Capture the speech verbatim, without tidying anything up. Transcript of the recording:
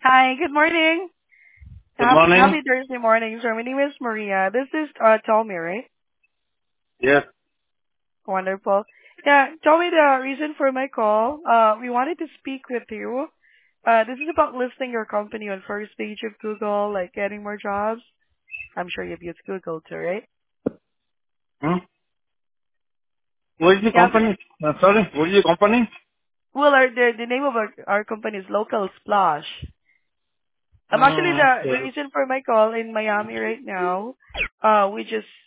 Hi, good morning. Good Happy, morning. happy Thursday morning, sir. My name is Maria. This is uh, Tommy, right? Yes. Wonderful. Yeah, Tommy, the reason for my call, uh, we wanted to speak with you. Uh, this is about listing your company on first page of Google, like getting more jobs. I'm sure you've used Google too, right? Hmm? What is the Yeah. but- company? Uh, sorry, what is the company? Well, our, the the name of our our company is Local Splash. Um, actually, Uh, the the okay. reason for my call in Miami right now, uh, we just